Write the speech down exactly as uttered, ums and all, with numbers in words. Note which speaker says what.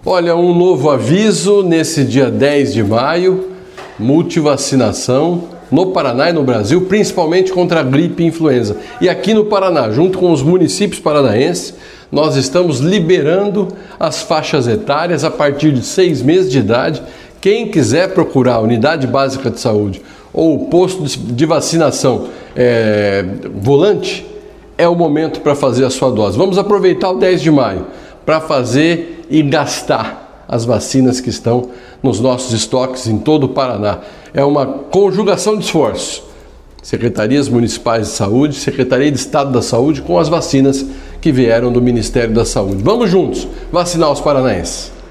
Speaker 1: Olha, um novo aviso nesse dia dez de maio, multivacinação no Paraná e no Brasil, principalmente contra a gripe e influenza. E aqui no Paraná, junto com os municípios paranaenses, nós estamos liberando as faixas etárias a partir de seis meses de idade. Quem quiser procurar a unidade básica de saúde ou o posto de vacinação é, volante, é o momento para fazer a sua dose. Vamos aproveitar o dez de maio para fazer e gastar as vacinas que estão nos nossos estoques em todo o Paraná. É uma conjugação de esforços. Secretarias Municipais de Saúde, Secretaria de Estado da Saúde com as vacinas que vieram do Ministério da Saúde. Vamos juntos vacinar os paranaenses.